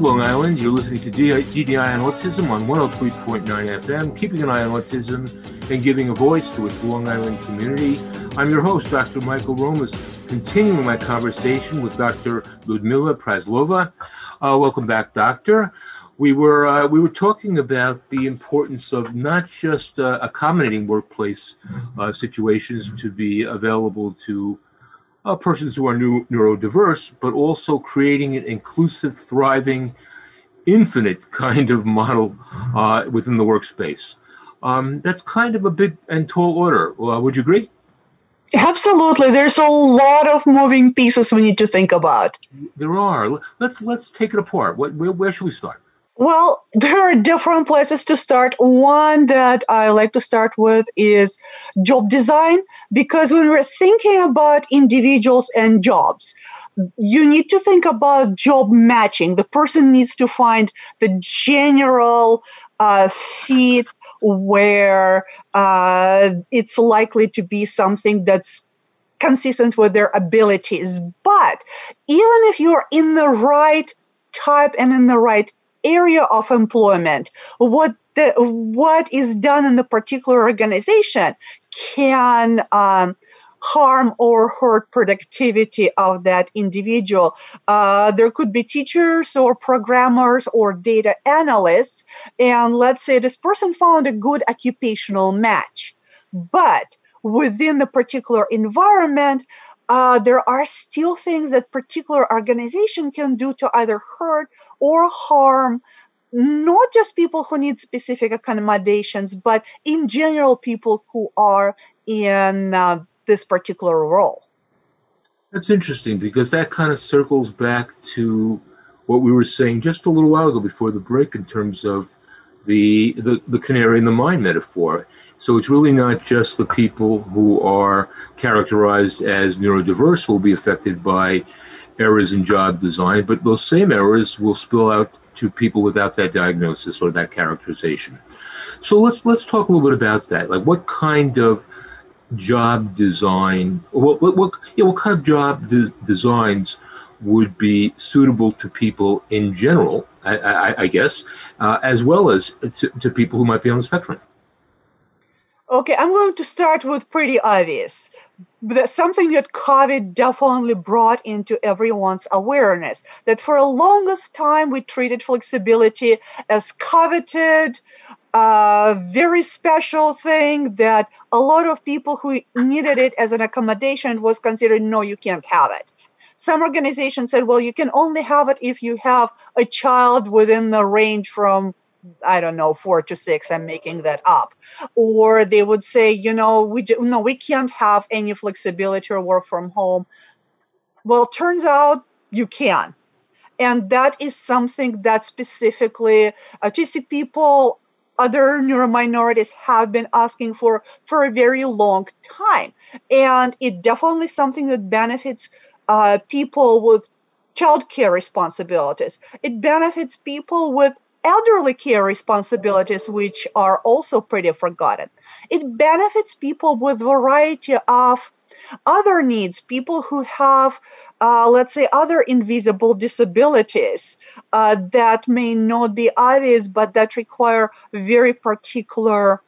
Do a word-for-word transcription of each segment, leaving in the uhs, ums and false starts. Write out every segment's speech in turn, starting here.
Long Island. You're listening to D D I on Autism on one oh three point nine F M, keeping an eye on autism and giving a voice to its Long Island community. I'm your host, Doctor Michael Romas, continuing my conversation with Doctor Ludmila Praslova. Uh, welcome back, Doctor. We were uh, we were talking about the importance of not just uh, accommodating workplace uh, situations to be available to uh, persons who are new, neurodiverse, but also creating an inclusive, thriving, infinite kind of model uh, within the workspace. Um, that's kind of a big and tall order. Uh, would you agree? Absolutely. There's a lot of moving pieces we need to think about. There are. Let's let's take it apart. What, where, where should we start? Well, there are different places to start. One that I like to start with is job design, because when we're thinking about individuals and jobs, you need to think about job matching. The person needs to find the general uh, fit where uh, it's likely to be something that's consistent with their abilities. But even if you're in the right type and in the right area of employment, what the, what is done in the particular organization can um, harm or hurt productivity of that individual. Uh, there could be teachers or programmers or data analysts, and let's say this person found a good occupational match, but within the particular environment, Uh, there are still things that particular organization can do to either hurt or harm not just people who need specific accommodations, but in general people who are in uh, this particular role. That's interesting, because that kind of circles back to what we were saying just a little while ago before the break in terms of the the, the canary in the mine metaphor. So it's really not just the people who are characterized as neurodiverse will be affected by errors in job design, but those same errors will spill out to people without that diagnosis or that characterization. So let's let's talk a little bit about that. Like, what kind of job design, what what what, yeah, what kind of job de- designs would be suitable to people in general, I, I, I guess, uh, as well as to, to people who might be on the spectrum? Okay, I'm going to start with pretty obvious. That's something that COVID definitely brought into everyone's awareness, that for the longest time we treated flexibility as coveted, a very special thing that a lot of people who needed it as an accommodation was considered, no, you can't have it. Some organizations said, well, you can only have it if you have a child within the range from, I don't know, four to six. I'm making that up. Or they would say, you know, we do, no, we can't have any flexibility or work from home. Well, turns out you can. And that is something that specifically autistic people, other neurominorities have been asking for for a very long time. And it definitely something that benefits uh, people with childcare responsibilities. It benefits people with elderly care responsibilities, which are also pretty forgotten. It benefits people with a variety of other needs, people who have, uh, let's say, other invisible disabilities uh, that may not be obvious, but that require very particular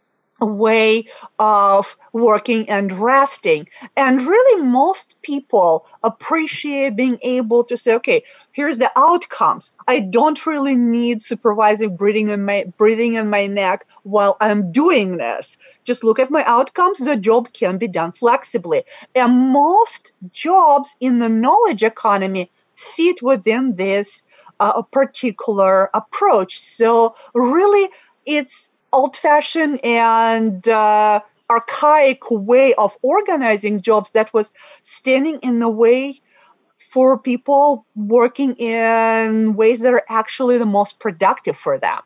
way of working and resting. And really, most people appreciate being able to say, okay, here's the outcomes. I don't really need supervising breathing in my breathing in my neck while I'm doing this. Just look at my outcomes. The job can be done flexibly. And most jobs in the knowledge economy fit within this uh, particular approach. So really, it's old-fashioned and uh, archaic way of organizing jobs that was standing in the way for people working in ways that are actually the most productive for them.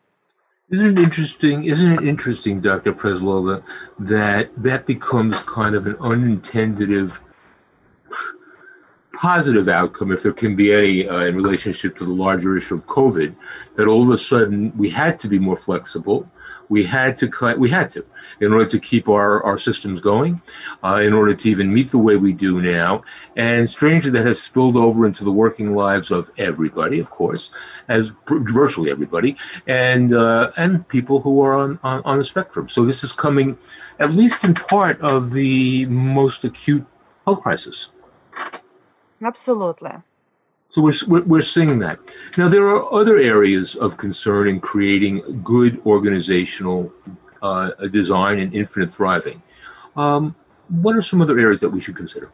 Isn't it interesting, isn't it interesting, Doctor Praslova, that that becomes kind of an unintended positive outcome, if there can be any, uh, in relationship to the larger issue of COVID, that all of a sudden we had to be more flexible. We had to cut, we had to, in order to keep our, our systems going, uh, in order to even meet the way we do now. And strangely, that has spilled over into the working lives of everybody, of course, as virtually everybody, and uh, and people who are on, on, on the spectrum. So this is coming, at least in part, of the most acute health crisis. Absolutely. So we're, we're, we're seeing that. Now, there are other areas of concern in creating good organizational uh, design and infinite thriving. Um, what are some other areas that we should consider?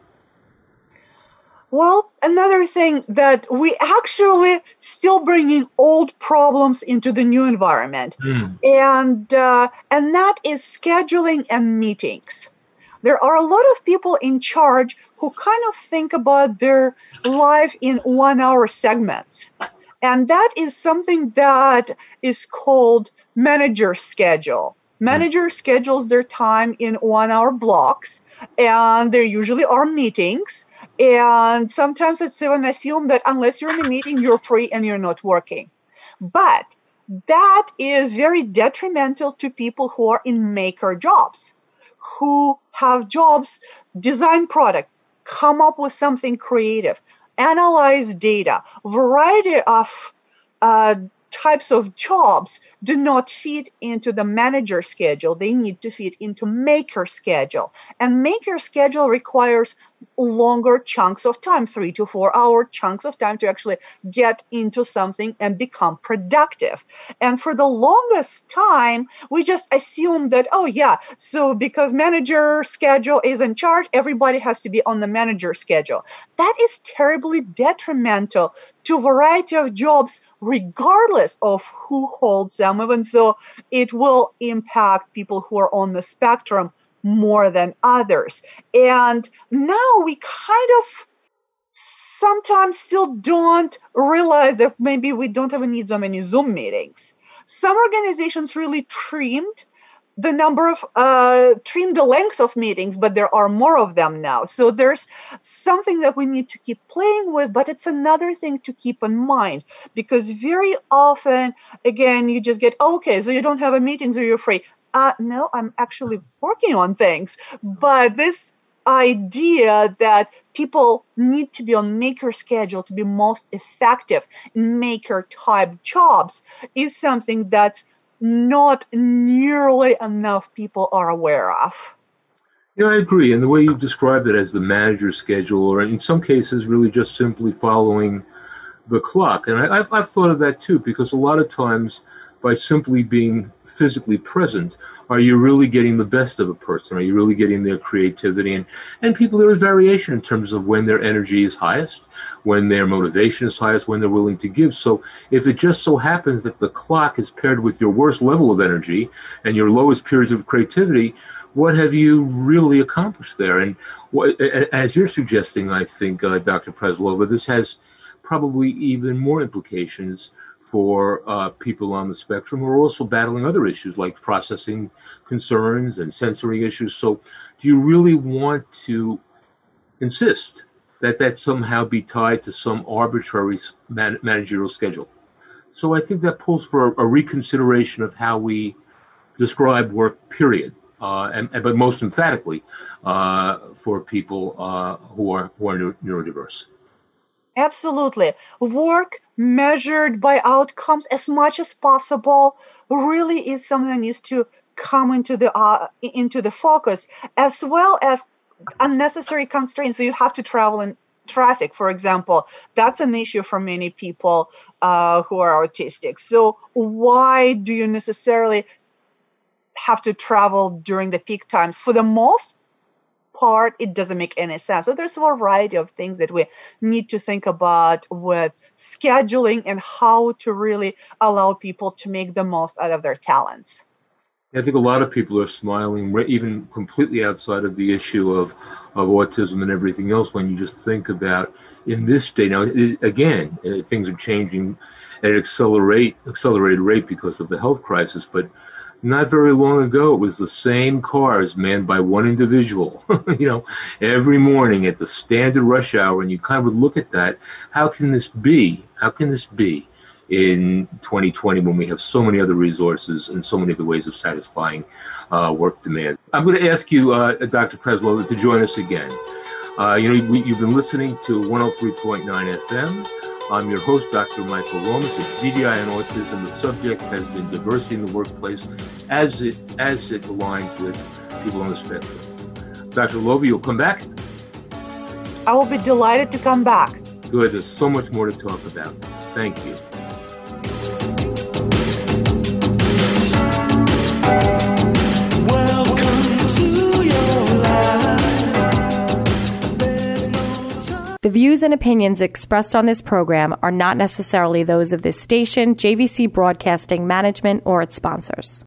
Well, another thing that we actually still bringing old problems into the new environment, mm. and uh, and that is scheduling and meetings. There are a lot of people in charge who kind of think about their life in one-hour segments. And that is something that is called manager schedule. Manager schedules their time in one-hour blocks, and there usually are meetings. And sometimes it's even assumed that unless you're in a meeting, you're free and you're not working. But that is very detrimental to people who are in maker jobs, who have jobs, design product, come up with something creative, analyze data. Variety of uh, types of jobs do not fit into the manager schedule. They need to fit into maker schedule. And maker schedule requires longer chunks of time, three to four hour chunks of time to actually get into something and become productive. And for the longest time, we just assumed that, oh yeah, so because manager schedule is in charge, everybody has to be on the manager schedule. That is terribly detrimental to a variety of jobs, regardless of who holds them. Even so, it will impact people who are on the spectrum more than others. And now we kind of sometimes still don't realize that maybe we don't even need so many Zoom meetings. Some organizations really trimmed the number of, uh, trimmed the length of meetings, but there are more of them now. So there's something that we need to keep playing with, but it's another thing to keep in mind, because very often, again, you just get, okay, so you don't have a meeting, so you're free. Uh, no, I'm actually working on things. But this idea that people need to be on maker schedule to be most effective in maker type jobs is something that's not nearly enough people are aware of. Yeah, I agree. And the way you've described it as the manager schedule, or in some cases, really just simply following the clock. And I, I've, I've thought of that too, because a lot of times, by simply being physically present, are you really getting the best of a person? Are you really getting their creativity? And, and people, there is variation in terms of when their energy is highest, when their motivation is highest, when they're willing to give. So if it just so happens that the clock is paired with your worst level of energy and your lowest periods of creativity, what have you really accomplished there? And what, as you're suggesting, I think, uh, Doctor Preslova, this has probably even more implications for uh, people on the spectrum who are also battling other issues like processing concerns and sensory issues. So do you really want to insist that that somehow be tied to some arbitrary man- managerial schedule? So I think that pulls for a, a reconsideration of how we describe work, period, uh, and, and but most emphatically uh, for people uh, who are, who are neurodiverse. Absolutely. Work measured by outcomes as much as possible really is something that needs to come into the uh, into the focus, as well as unnecessary constraints. So you have to travel in traffic, for example. That's an issue for many people uh, who are autistic. So why do you necessarily have to travel during the peak times? For the most part, it doesn't make any sense. So there's a variety of things that we need to think about with scheduling and how to really allow people to make the most out of their talents. I think a lot of people are smiling, even completely outside of the issue of, of autism and everything else, when you just think about in this day. Now, it, again, things are changing at an accelerate, accelerated rate because of the health crisis, but not very long ago, it was the same cars manned by one individual, you know, every morning at the standard rush hour. And you kind of would look at that. How can this be? How can this be in twenty twenty when we have so many other resources and so many other ways of satisfying uh, work demands? I'm going to ask you, uh, Doctor Preslow, to join us again. Uh, you know, we, you've been listening to one oh three point nine F M. I'm your host, Doctor Michael Lomas. It's D D I and autism. The subject has been diversity in the workplace as it as it aligns with people on the spectrum. Doctor Lovi, you'll come back? I will be delighted to come back. Good. There's so much more to talk about. Thank you. The views and opinions expressed on this program are not necessarily those of this station, J V C Broadcasting Management, or its sponsors.